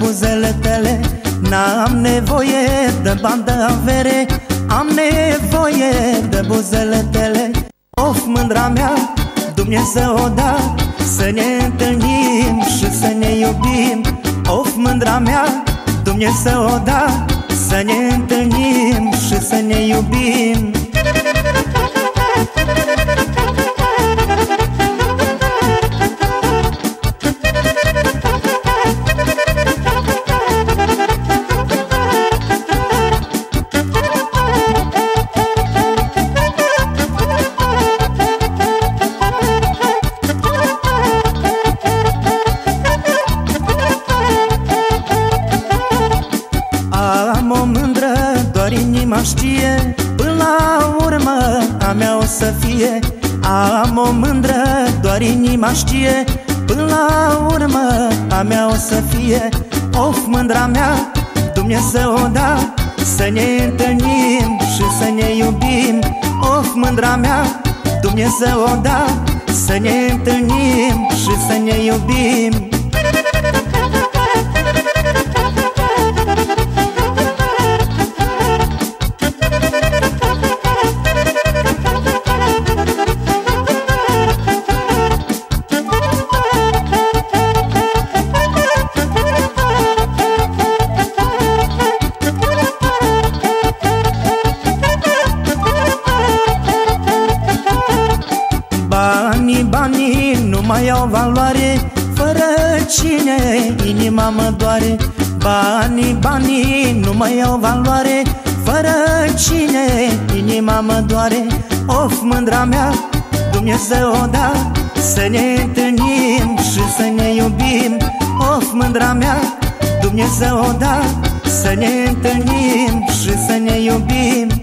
buzele tale. N-am nevoie de bani, de avere, am nevoie de buzele tale. Of, mândra mea, Dumnezeu o da, să ne întâlnim și să ne iubim. Of, mândra mea, Dumnezeu o da, să ne întâlnim și să ne iubim. Am o mândră, doar inima știe, până la urmă a mea o să fie. Am o mândră, doar inima știe, până la urmă a mea o să fie. Of, mândra mea, Dumnezeu o da, să ne întâlnim și să ne iubim. Of, mândra mea, Dumnezeu o da, să ne întâlnim și să ne iubim. Banii nu mai au valoare, fără cine inima mă doare. Banii nu mai au valoare, fără cine inima mă doare. Of, mândra mea, Dumnezeu o da, să ne întâlnim și să ne iubim. Of, mândra mea, Dumnezeu o da, să ne întâlnim și să ne iubim.